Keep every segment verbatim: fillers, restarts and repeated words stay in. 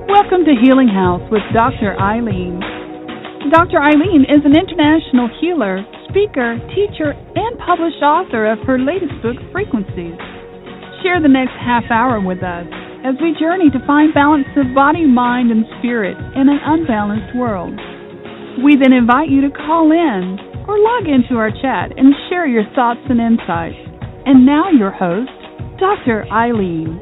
Welcome to Healing House with Doctor Eileen. Doctor Eileen is an international healer, speaker, teacher, and published author of her latest book, Frequencies. Share the next half hour with us as we journey to find balance of body, mind, and spirit in an unbalanced world. We then invite you to call in or log into our chat and share your thoughts and insights. And now your host, Doctor Eileen.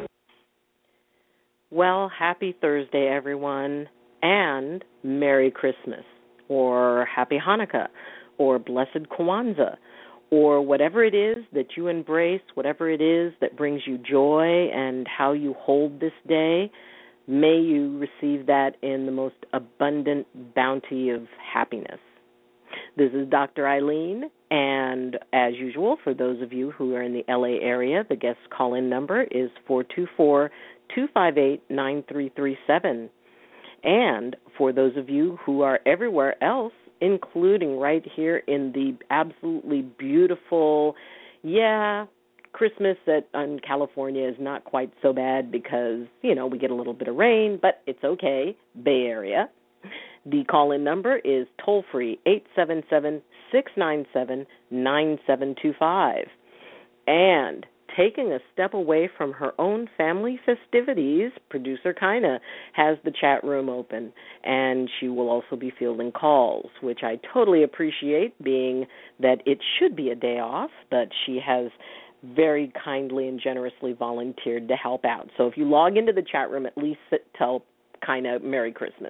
Well, happy Thursday, everyone, and Merry Christmas, or Happy Hanukkah, or Blessed Kwanzaa, or whatever it is that you embrace, whatever it is that brings you joy and how you hold this day. May you receive that in the most abundant bounty of happiness. This is Doctor Eileen, and as usual, for those of you who are in the L A area, the guest call-in number is four two four, two five eight, nine three three seven. And for those of you who are everywhere else, including right here in the absolutely beautiful, yeah, Christmas at, in California is not quite so bad because, you know, we get a little bit of rain, but it's okay, Bay Area. The call-in number is toll-free, eight seven seven, six nine seven, nine seven two five. And taking a step away from her own family festivities, producer Kina has the chat room open, and she will also be fielding calls, which I totally appreciate, being that it should be a day off, but she has very kindly and generously volunteered to help out. So if you log into the chat room, at least tell Kina Merry Christmas.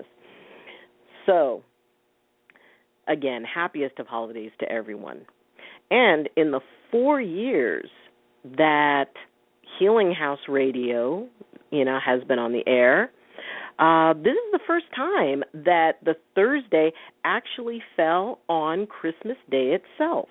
So, again, happiest of holidays to everyone. And in the four years that Healing House Radio, you know, has been on the air, uh, this is the first time that the Thursday actually fell on Christmas Day itself.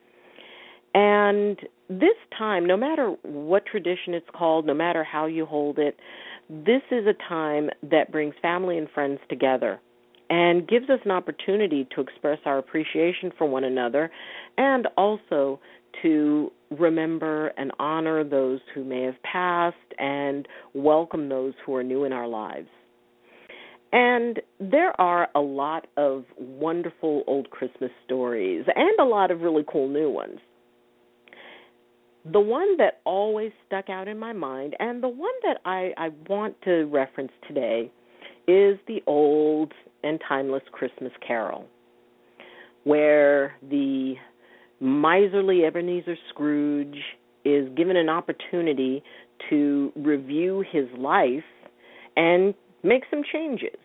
And this time, no matter what tradition it's called, no matter how you hold it, this is a time that brings family and friends together and gives us an opportunity to express our appreciation for one another and also to remember and honor those who may have passed and welcome those who are new in our lives. And there are a lot of wonderful old Christmas stories and a lot of really cool new ones. The one that always stuck out in my mind and the one that I, I want to reference today is the old and timeless Christmas Carol, where the miserly Ebenezer Scrooge is given an opportunity to review his life and make some changes.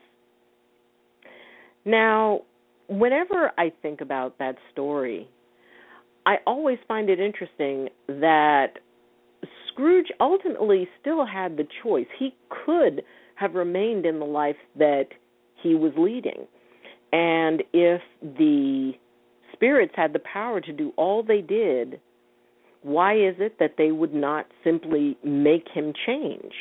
Now, whenever I think about that story, I always find it interesting that Scrooge ultimately still had the choice. He could have remained in the life that he was leading. And if the spirits had the power to do all they did, why is it that they would not simply make him change?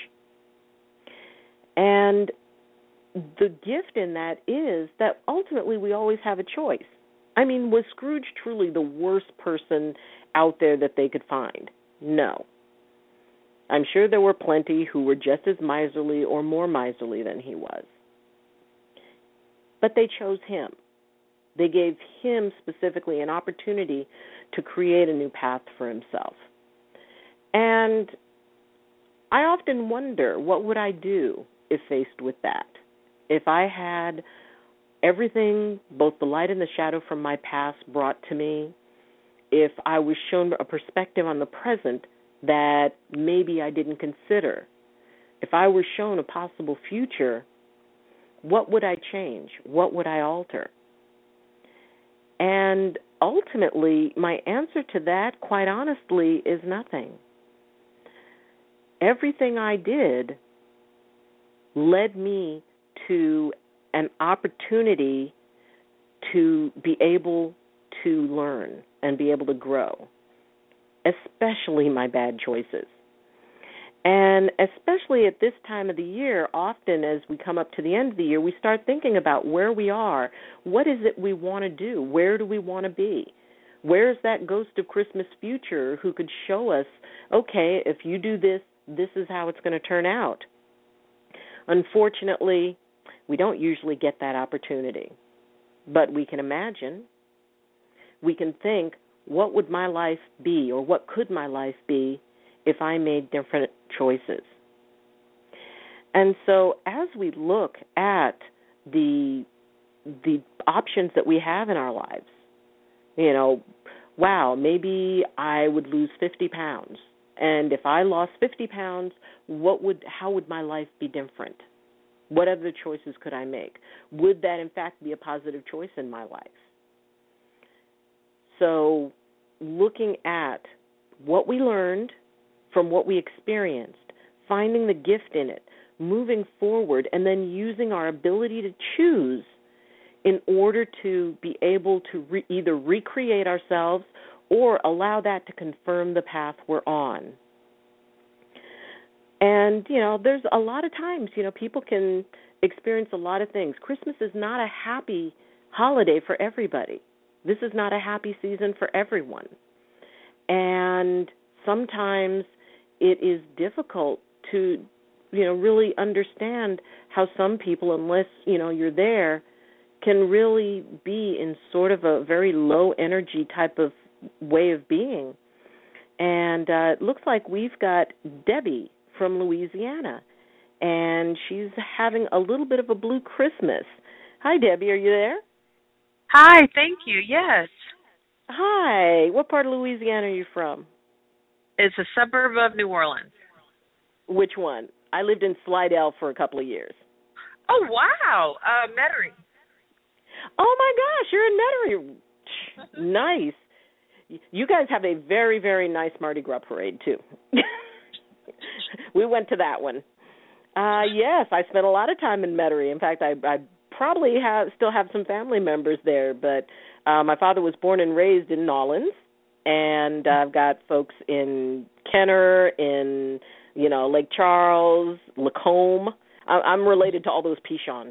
And the gift in that is that ultimately we always have a choice. I mean, was Scrooge truly the worst person out there that they could find? No. I'm sure there were plenty who were just as miserly or more miserly than he was. But they chose him. They gave him specifically an opportunity to create a new path for himself. And I often wonder, what would I do if faced with that? If I had everything, both the light and the shadow from my past brought to me, if I was shown a perspective on the present that maybe I didn't consider, if I was shown a possible future, what would I change? What would I alter? And ultimately, my answer to that, quite honestly, is nothing. Everything I did led me to an opportunity to be able to learn and be able to grow, especially my bad choices. And especially at this time of the year, often as we come up to the end of the year, we start thinking about where we are. What is it we want to do? Where do we want to be? Where's that ghost of Christmas future who could show us, okay, if you do this, this is how it's going to turn out? Unfortunately, we don't usually get that opportunity. But we can imagine, we can think, what would my life be, or what could my life be if I made different choices? And so as we look at the the options that we have in our lives, you know, wow, maybe I would lose fifty pounds. And if I lost fifty pounds, what would how would my life be different? What other choices could I make? Would that, in fact, be a positive choice in my life? So looking at what we learned from what we experienced, finding the gift in it, moving forward, and then using our ability to choose in order to be able to re- either recreate ourselves or allow that to confirm the path we're on. And, you know, there's a lot of times, you know, people can experience a lot of things. Christmas is not a happy holiday for everybody. This is not a happy season for everyone. And sometimes it is difficult to, you know, really understand how some people, unless, you know, you're there, can really be in sort of a very low energy type of way of being. And uh, it looks like we've got Debbie from Louisiana, and she's having a little bit of a blue Christmas. Hi, Debbie, are you there? Hi, thank you, yes. Hi, what part of Louisiana are you from? It's a suburb of New Orleans. Which one? I lived in Slidell for a couple of years. Oh, wow, uh, Metairie. Oh, my gosh, you're in Metairie. Nice. You guys have a very, very nice Mardi Gras parade, too. We went to that one. Uh, yes, I spent a lot of time in Metairie. In fact, I, I probably have still have some family members there, but uh, my father was born and raised in Nolens, and uh, I've got folks in Kenner, in, you know, Lake Charles, Lacombe. I, I'm related to all those Pichons.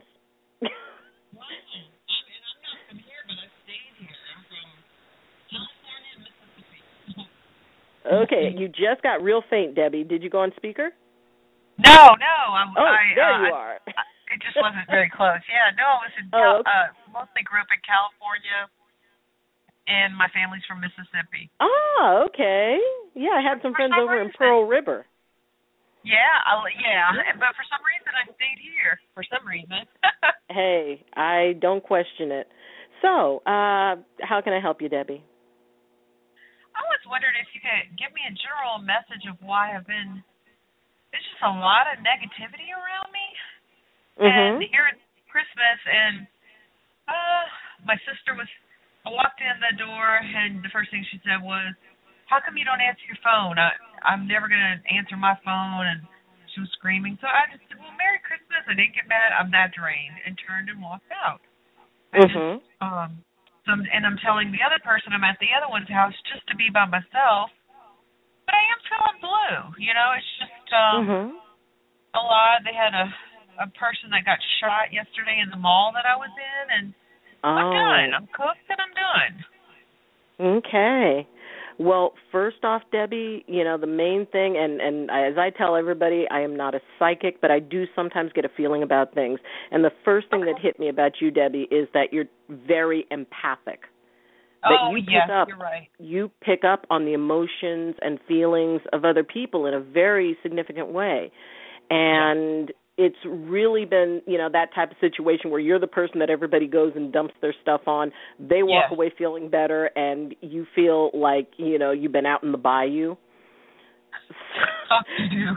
Okay, you just got real faint, Debbie. Did you go on speaker? No, no. I, oh, I, there uh, you are. I, it just wasn't very close. Yeah, no, I was in oh, Cal- okay. uh, mostly grew up in California, and my family's from Mississippi. Oh, okay. Yeah, I had some for friends some over reason, in Pearl River. Yeah, I, yeah, but for some reason I stayed here. For some reason. Hey, I don't question it. So, uh, how can I help you, Debbie? I was wondering if you could give me a general message of why I've been, there's just a lot of negativity around me. Mm-hmm. And here at Christmas, and uh, my sister was, I walked in the door, and the first thing she said was, how come you don't answer your phone? I, I'm never going to answer my phone. And she was screaming. So I just said, well, Merry Christmas. I didn't get mad. I'm that drained, and turned and walked out. I mm-hmm. just, um, So, and I'm telling the other person I'm at the other one's house just to be by myself. But I am feeling blue. You know, it's just um, mm-hmm. a lot. They had a, a person that got shot yesterday in the mall that I was in, and oh. I'm done. I'm cooked and I'm done. Okay. Well, first off, Debbie, you know, the main thing, and, and as I tell everybody, I am not a psychic, but I do sometimes get a feeling about things. And the first thing okay. that hit me about you, Debbie, is that you're very empathic. Oh, that you yes, pick up, you're right. You pick up on the emotions and feelings of other people in a very significant way. And it's really been, you know, that type of situation where you're the person that everybody goes and dumps their stuff on. They walk yes. away feeling better, and you feel like, you know, you've been out in the bayou. Oh, you do.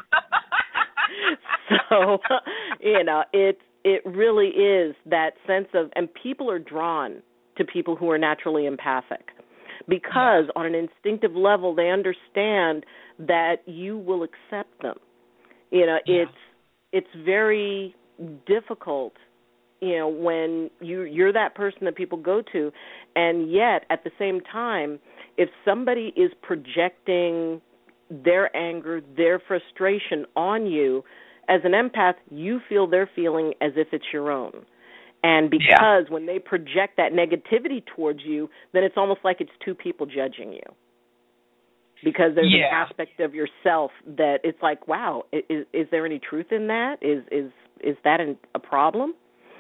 So, you know, it, it really is that sense of, and people are drawn to people who are naturally empathic because yeah. on an instinctive level they understand that you will accept them. You know, yeah. it's it's very difficult, you know, when you you're that person that people go to, and yet at the same time, if somebody is projecting their anger, their frustration on you, as an empath, you feel their feeling as if it's your own. And because yeah. when they project that negativity towards you, then it's almost like it's two people judging you. Because there's yeah. an aspect of yourself that it's like, wow, is, is there any truth in that? Is is is that an, a problem?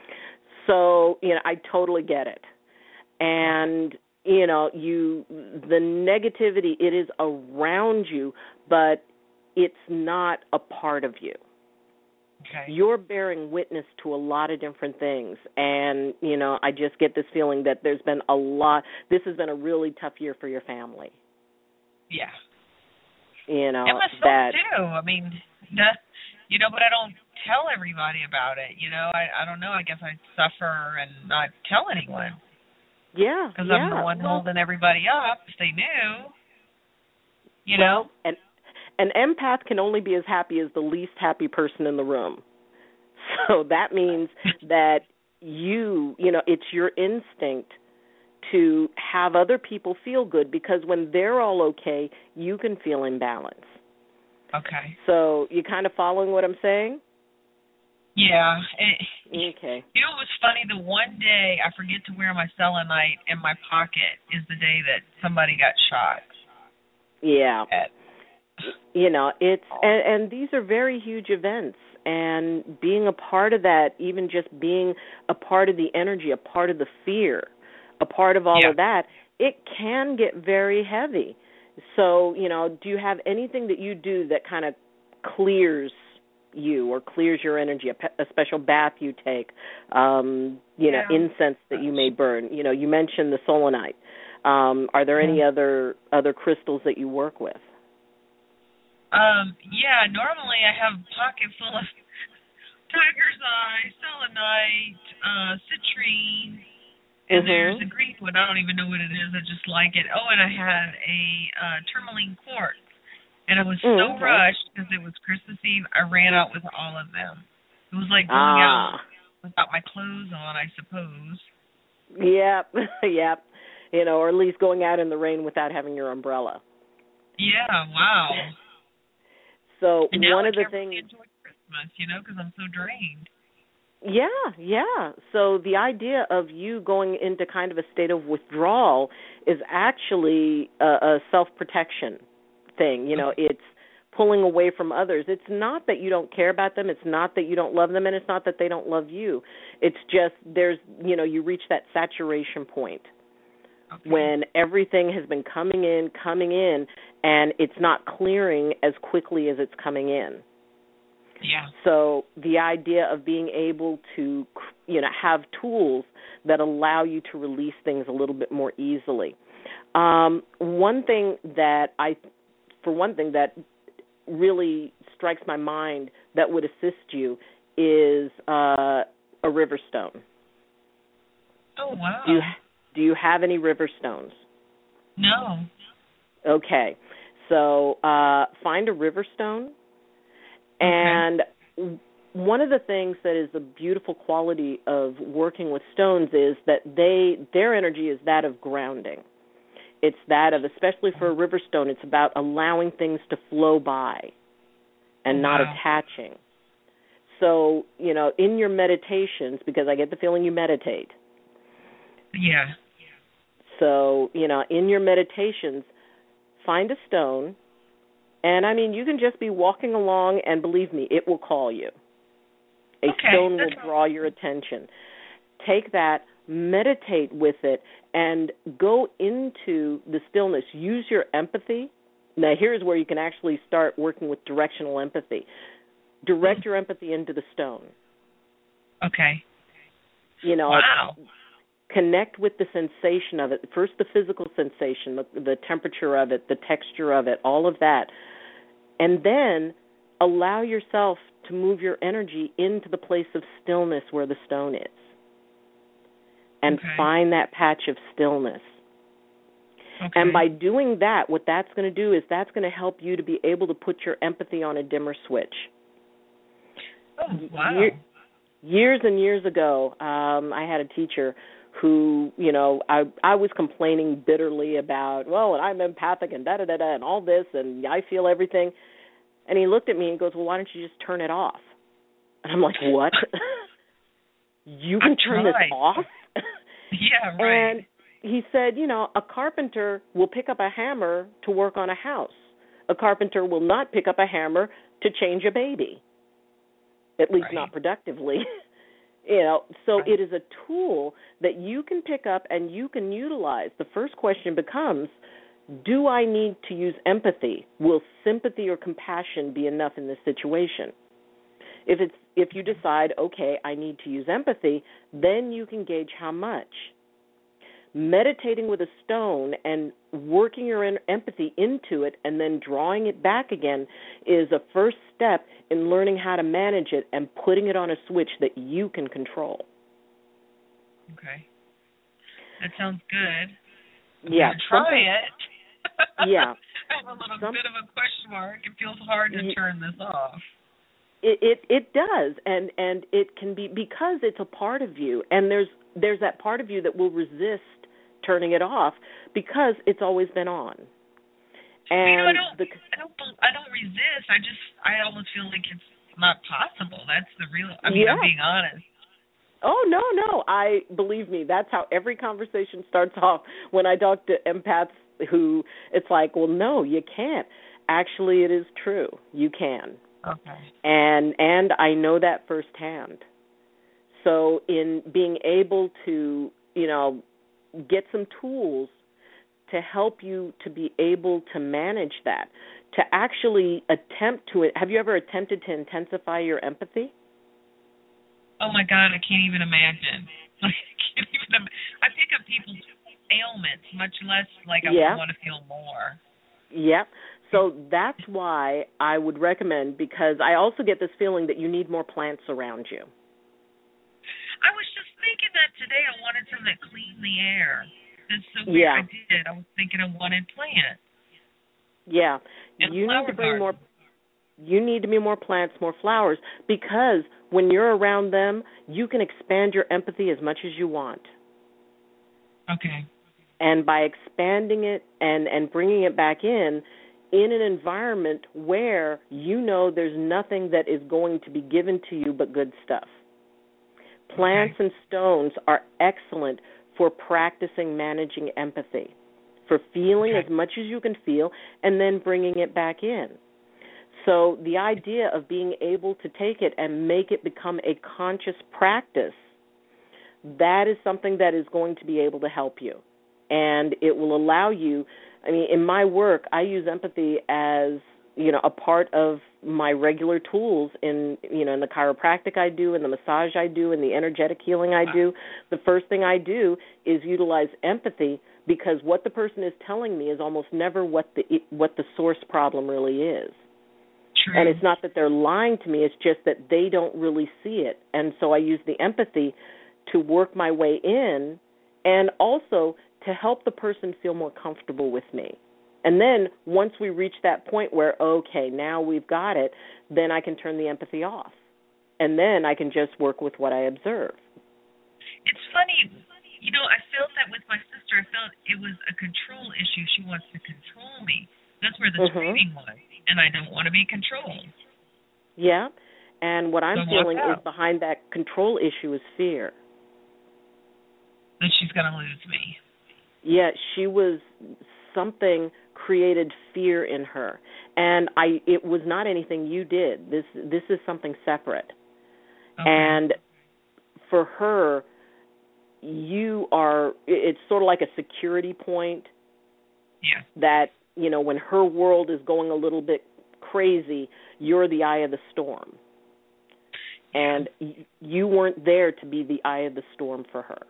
So, you know, I totally get it. And, you know, you the negativity, it is around you, but it's not a part of you. Okay. You're bearing witness to a lot of different things. And, you know, I just get this feeling that there's been a lot, this has been a really tough year for your family. Yeah. You know, and myself that, too. I mean, that, you know, but I don't tell everybody about it. You know, I I don't know. I guess I suffer and not tell anyone. Yeah, Because yeah. I'm the one well, holding everybody up. If they knew, you well, know. And an empath can only be as happy as the least happy person in the room. So that means that you, you know, it's your instinct to have other people feel good, because when they're all okay, you can feel in balance. Okay. So you kind of following what I'm saying? Yeah. It, okay. You know, it was funny. The one day I forget to wear my selenite in my pocket is the day that somebody got shot. Yeah. At. You know, it's and, and these are very huge events. And being a part of that, even just being a part of the energy, a part of the fear, a part of all yeah. of that, it can get very heavy. So, you know, do you have anything that you do that kind of clears you or clears your energy, a, pe- a special bath you take, um, you yeah. know, incense that you may burn? You know, you mentioned the selenite. Um, are there any yeah. other other crystals that you work with? Um, yeah, normally I have a pocket full of tiger's eye, selenite, uh, citrine, and mm-hmm. there's a green one. I don't even know what it is. I just like it. Oh, and I had a uh, tourmaline quartz, and I was mm, so okay. rushed because it was Christmas Eve. I ran out with all of them. It was like going ah. out without my clothes on, I suppose. Yep, yep. You know, or at least going out in the rain without having your umbrella. Yeah, wow. So and now one I of the can't things, really enjoy Christmas, you know, because I'm so drained. yeah, yeah. So the idea of you going into kind of a state of withdrawal is actually a, a self-protection thing. You know, it's pulling away from others. It's not that you don't care about them. It's not that you don't love them, and it's not that they don't love you. It's just there's, you know, you reach that saturation point. Okay. When everything has been coming in, coming in, and it's not clearing as quickly as it's coming in. Yeah. So the idea of being able to, you know, have tools that allow you to release things a little bit more easily. Um, one thing that I, for one thing that really strikes my mind that would assist you is uh, a river stone. Oh, wow. Do you, do you have any river stones? No. Okay. So uh, find a river stone. And okay. One of the things that is the beautiful quality of working with stones is that they their energy is that of grounding. It's that of, especially for a river stone, it's about allowing things to flow by and oh, not wow. attaching. So, you know, in your meditations, because I get the feeling you meditate. Yeah. So, you know, in your meditations, find a stone. And, I mean, you can just be walking along, and believe me, it will call you. A okay, stone will draw your attention. Take that, meditate with it, and go into the stillness. Use your empathy. Now, here's where you can actually start working with directional empathy. Direct your empathy into the stone. Okay. You know, wow. Connect with the sensation of it. First, the physical sensation, the, the temperature of it, the texture of it, all of that. And then allow yourself to move your energy into the place of stillness where the stone is. And okay. find that patch of stillness. Okay. And by doing that, what that's going to do is that's going to help you to be able to put your empathy on a dimmer switch. Oh, wow. Year, years and years ago, um, I had a teacher who, you know, I I was complaining bitterly about, well, and I'm empathic and da-da-da-da and all this, and I feel everything. And he looked at me and goes, well, why don't you just turn it off? And I'm like, what? You can I turn tried. this off? Yeah, right. And he said, you know, a carpenter will pick up a hammer to work on a house. A carpenter will not pick up a hammer to change a baby. at least Right. not productively. You know, so Right. it is a tool that you can pick up and you can utilize. The first question becomes, do I need to use empathy? Will sympathy or compassion be enough in this situation? If it's if you decide, okay, I need to use empathy, then you can gauge how much. Meditating with a stone and working your empathy into it and then drawing it back again is a first step in learning how to manage it and putting it on a switch that you can control. Okay. That sounds good. I'm Yeah. try it. Yeah. I have a little Some, bit of a question mark. It feels hard to turn this off. It, it it does, and and it can be because it's a part of you, and there's there's that part of you that will resist turning it off because it's always been on. And you know, I don't, the, I don't, I don't resist. I just, I almost feel like it's not possible. That's the real. I mean, yeah. I'm being honest. Oh no, no. I believe me. That's how every conversation starts off when I talk to empaths. Who it's like, well, no, you can't. Actually, it is true. You can. Okay. And and I know that firsthand. So in being able to, you know, get some tools to help you to be able to manage that, to actually attempt to it. Have you ever attempted to intensify your empathy? Oh my God, I can't even imagine. Like, I can't even. I pick up people's ailments, much less like I yeah. want to feel more. Yeah. So that's why I would recommend, because I also get this feeling that you need more plants around you. I was just thinking that today. I wanted something that cleaned the air. That's so weird. Yeah. I did. I was thinking I wanted plants. Yeah. And you need to bring garden. more. You need to be more plants, more flowers, because when you're around them, you can expand your empathy as much as you want. Okay. And by expanding it and, and bringing it back in, in an environment where you know there's nothing that is going to be given to you but good stuff. Plants okay. and stones are excellent for practicing managing empathy, for feeling okay. as much as you can feel and then bringing it back in. So the idea of being able to take it and make it become a conscious practice, that is something that is going to be able to help you. And it will allow you, I mean, in my work, I use empathy as, you know, a part of my regular tools in, you know, in the chiropractic I do, in the massage I do, in the energetic healing I do. The first thing I do is utilize empathy, because what the person is telling me is almost never what the what the source problem really is. True. And it's not that they're lying to me, it's just that they don't really see it. And so I use the empathy to work my way in, and also to help the person feel more comfortable with me. And then once we reach that point where, okay, now we've got it, then I can turn the empathy off. And then I can just work with what I observe. It's funny, you know, I felt that with my sister. I felt it was a control issue. She wants to control me. That's where the mm-hmm. screaming was. And I don't want to be controlled. Yeah. And what I'm so feeling is behind that control issue is fear. That she's going to lose me. Yeah, she was, something created fear in her. And I it was not anything you did. This this is something separate. Okay. And for her, you are, it's sort of like a security point. Yeah. That, you know, when her world is going a little bit crazy, you're the eye of the storm. And y- you weren't there to be the eye of the storm for her.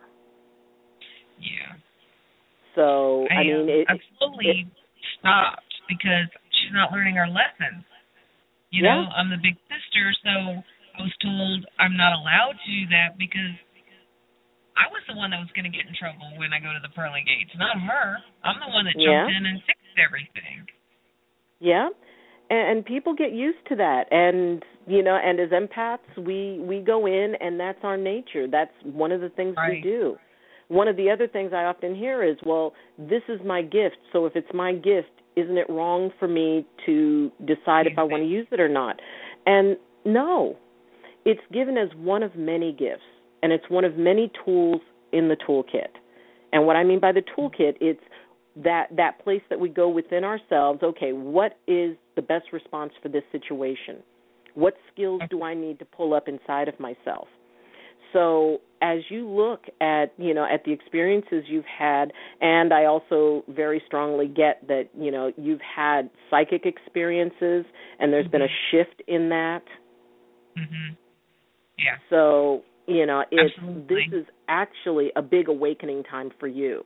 Yeah. So, I, I mean, it, I've slowly it, stopped because she's not learning our lessons. You yeah. know, I'm the big sister, so I was told I'm not allowed to do that because I was the one that was going to get in trouble when I go to the pearly gates, not her. I'm the one that jumped yeah. in and fixed everything. Yeah. And, and people get used to that. And, you know, and as empaths, we, we go in, and that's our nature. That's one of the things right. we do. One of the other things I often hear is, well, this is my gift, so if it's my gift, isn't it wrong for me to decide if I want to use it or not? And no, it's given as one of many gifts, and it's one of many tools in the toolkit. And what I mean by the toolkit, it's that, that place that we go within ourselves, okay, what is the best response for this situation? What skills do I need to pull up inside of myself? So as you look at, you know, at the experiences you've had, and I also very strongly get that, you know, you've had psychic experiences and there's mm-hmm. been a shift in that. Mhm. Yeah. So, you know, it's Absolutely. this is actually a big awakening time for you.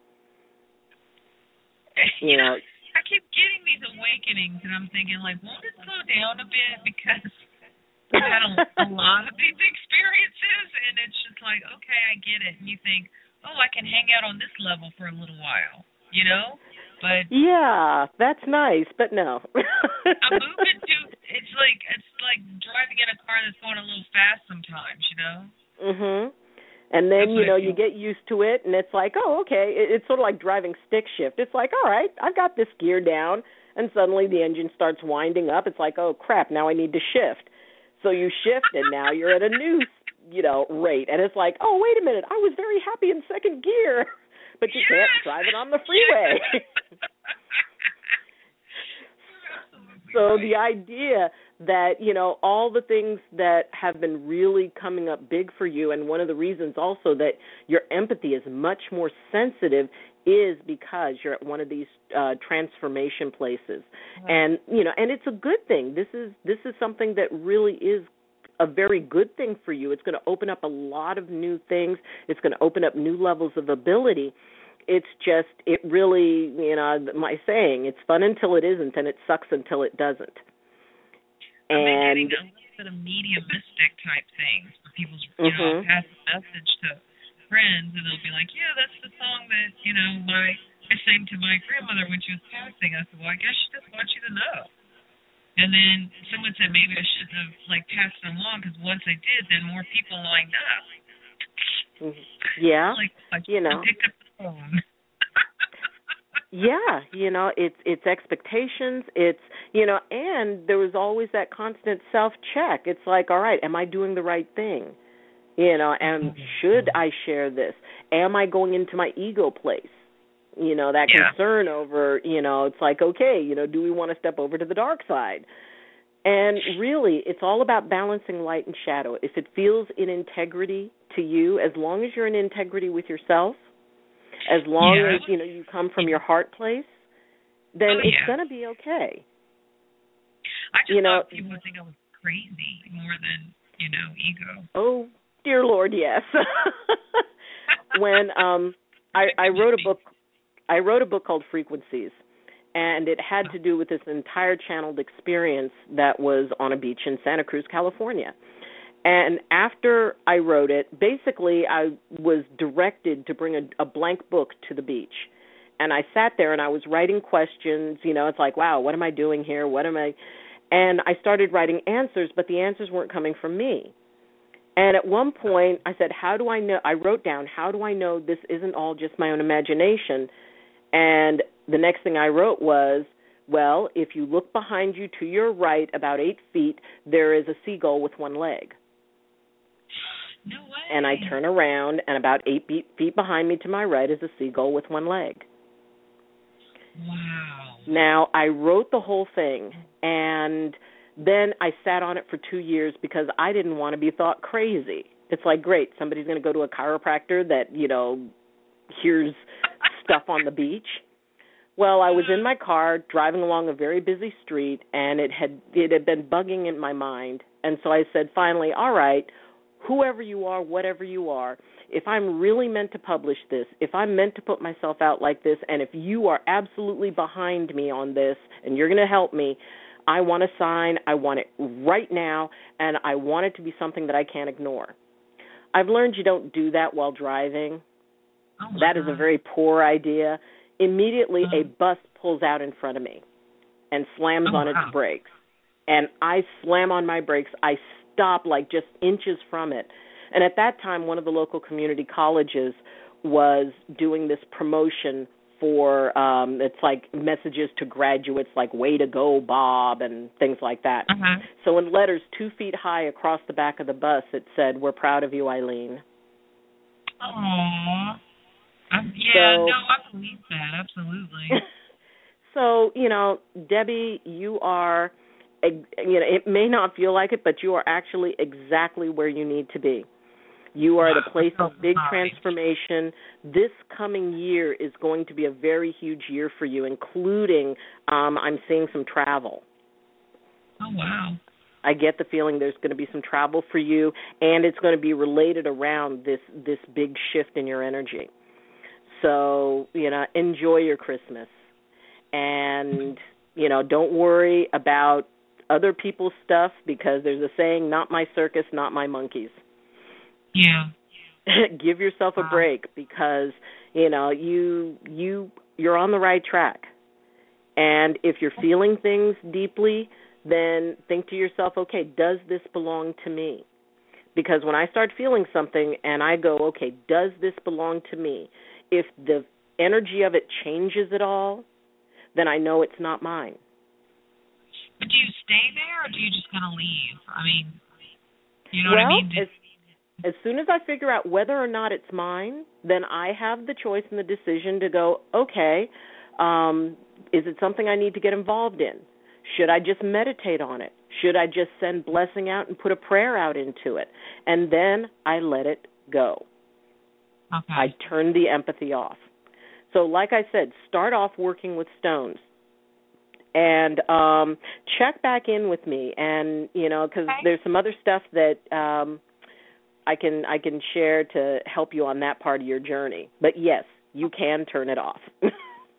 You, you know, know, I keep getting these awakenings, and I'm thinking, like, won't it slow down a bit? Because I've had a, a lot of these experiences, and it's just like, okay, I get it. And you think, oh, I can hang out on this level for a little while, you know? But yeah, that's nice, but no. I'm moving to. It's like it's like driving in a car that's going a little fast sometimes, you know. Mhm. And then, you know, you get used to it, and it's like, oh, okay. It's sort of like driving stick shift. It's like, all right, I've got this gear down, and suddenly the engine starts winding up. It's like, oh, crap, now I need to shift. So you shift, and now you're at a new, you know, rate. And it's like, oh, wait a minute, I was very happy in second gear, but you yes. can't drive it on the freeway. So the idea that, you know, all the things that have been really coming up big for you, and one of the reasons also that your empathy is much more sensitive is because you're at one of these uh, transformation places. Right. And, you know, and it's a good thing. This is this is something that really is a very good thing for you. It's going to open up a lot of new things. It's going to open up new levels of ability. It's just, it really, you know, my saying, it's fun until it isn't, and it sucks until it doesn't. I've been getting a little bit of mediumistic type things where people, you mm-hmm. know, pass a message to friends, and they'll be like, yeah, that's the song that, you know, my I sang to my grandmother when she was passing. I said, well, I guess she just wants you to know. And then someone said maybe I shouldn't have, like, passed it along, because once I did, then more people lined up. Yeah, like, like you know. I picked up the phone. Yeah, you know, it's it's expectations, it's, you know, and there was always that constant self-check. It's like, all right, am I doing the right thing? You know, and should I share this? Am I going into my ego place? You know, that yeah. concern over, you know, it's like, okay, you know, do we want to step over to the dark side? And really, it's all about balancing light and shadow. If it feels in integrity to you, as long as you're in integrity with yourself, as long yeah. as, you know, you come from your heart place, then oh, it's yeah. going to be okay. I just you know, thought people would think I was crazy more than, you know, ego. Oh, dear Lord, yes. When um, I, I wrote a book, I wrote a book called Frequencies, and it had to do with this entire channeled experience that was on a beach in Santa Cruz, California. And after I wrote it, basically I was directed to bring a, a blank book to the beach. And I sat there and I was writing questions. You know, it's like, wow, what am I doing here? What am I? And I started writing answers, but the answers weren't coming from me. And at one point I said, how do I know? I wrote down, how do I know this isn't all just my own imagination? And the next thing I wrote was, well, if you look behind you to your right about eight feet, there is a seagull with one leg. No way. And I turn around, and about eight feet behind me to my right is a seagull with one leg. Wow. Now, I wrote the whole thing, and then I sat on it for two years because I didn't want to be thought crazy. It's like, great, somebody's going to go to a chiropractor that, you know, hears stuff on the beach. Well, I was in my car driving along a very busy street, and it had it had been bugging in my mind. And so I said, finally, all right, whoever you are, whatever you are, if I'm really meant to publish this, if I'm meant to put myself out like this, and if you are absolutely behind me on this and you're going to help me, I want a sign, I want it right now, and I want it to be something that I can't ignore. I've learned you don't do that while driving. Oh that God. is a very poor idea. Immediately, oh. a bus pulls out in front of me and slams oh, on wow. its brakes. And I slam on my brakes. I stop like just inches from it. And at that time, one of the local community colleges was doing this promotion for, um, it's like messages to graduates like, way to go, Bob, and things like that. Uh-huh. So in letters two feet high across the back of the bus, it said, we're proud of you, Eileen. Aww. Um, yeah, so, no, I believe that, absolutely. So, you know, Debbie, you are you know, it may not feel like it, but you are actually exactly where you need to be. You are at a place of big transformation. This coming year is going to be a very huge year for you, including um, I'm seeing some travel. Oh, wow. I get the feeling there's going to be some travel for you, and it's going to be related around this, this big shift in your energy. So, you know, enjoy your Christmas. And, you know, don't worry about other people's stuff, because there's a saying, not my circus, not my monkeys. Yeah. Give yourself a break, because, you know, you you you're on the right track. And if you're feeling things deeply, then think to yourself, okay, does this belong to me? Because when I start feeling something and I go, okay, does this belong to me? If the energy of it changes at all, then I know it's not mine. But do you stay there, or do you just kind of leave? I mean, you know well, what I mean? As, as soon as I figure out whether or not it's mine, then I have the choice and the decision to go, okay, um, is it something I need to get involved in? Should I just meditate on it? Should I just send blessing out and put a prayer out into it? And then I let it go. Okay. I turn the empathy off. So like I said, start off working with stones. And um, check back in with me, and you know, because okay. there's some other stuff that um, I can I can share to help you on that part of your journey. But yes, you can turn it off. Okay.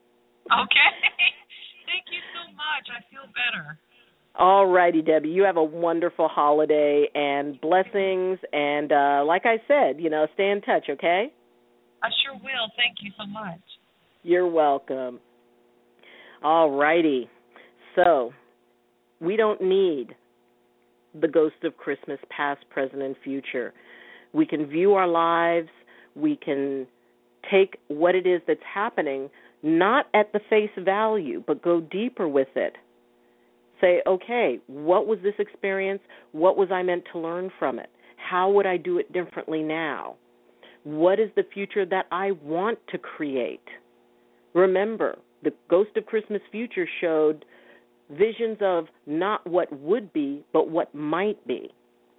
Thank you so much. I feel better. All righty, Debbie. You have a wonderful holiday and blessings. And uh, like I said, you know, stay in touch. Okay. I sure will. Thank you so much. You're welcome. All righty. So, we don't need the ghost of Christmas, past, present, and future. We can view our lives. We can take what it is that's happening, not at the face value, but go deeper with it. Say, okay, what was this experience? What was I meant to learn from it? How would I do it differently now? What is the future that I want to create? Remember, the Ghost of Christmas Future showed visions of not what would be, but what might be.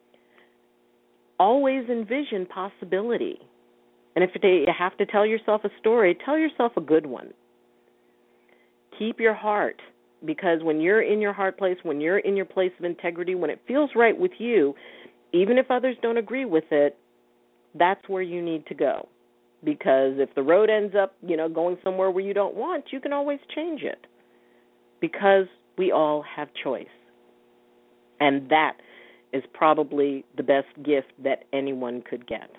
Always envision possibility. And if you have to tell yourself a story, tell yourself a good one. Keep your heart, because when you're in your heart place, when you're in your place of integrity, when it feels right with you, even if others don't agree with it, that's where you need to go. Because if the road ends up, you know, going somewhere where you don't want, you can always change it. Because we all have choice. And that is probably the best gift that anyone could get.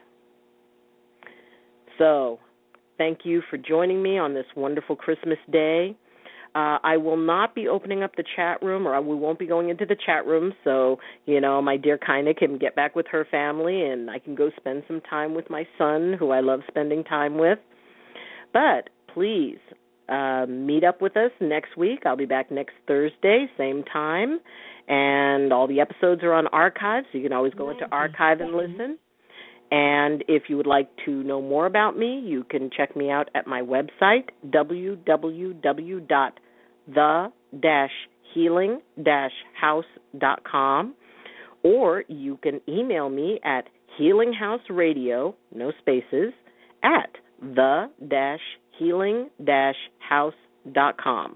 So, thank you for joining me on this wonderful Christmas day. Uh, I will not be opening up the chat room, or we won't be going into the chat room, so, you know, my dear Kaina can get back with her family, and I can go spend some time with my son, who I love spending time with. But please, uh, meet up with us next week. I'll be back next Thursday, same time, and all the episodes are on archive, so you can always go into archive and listen. And if you would like to know more about me, you can check me out at my website, w w w dot the dash healing dash house dot com, or you can email me at healinghouseradio, no spaces, at the dash healing dash house dot com.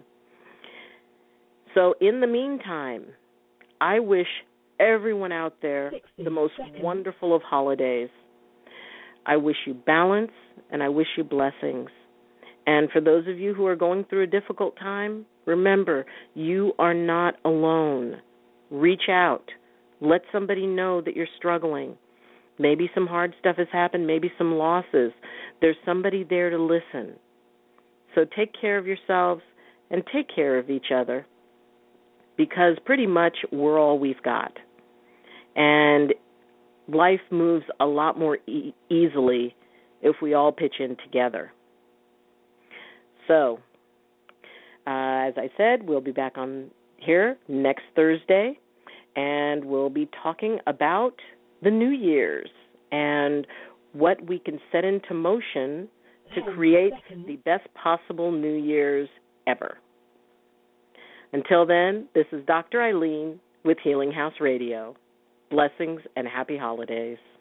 So in the meantime, I wish everyone out there the most wonderful of holidays. I wish you balance, and I wish you blessings. And for those of you who are going through a difficult time, remember, you are not alone. Reach out. Let somebody know that you're struggling. Maybe some hard stuff has happened, maybe some losses. There's somebody there to listen. So take care of yourselves and take care of each other, because pretty much we're all we've got. And life moves a lot more e- easily if we all pitch in together. So, uh, as I said, we'll be back on here next Thursday, and we'll be talking about the New Year's and what we can set into motion to create the best possible New Year's ever. Until then, this is Doctor Ayleen with Healing House Radio. Blessings and happy holidays.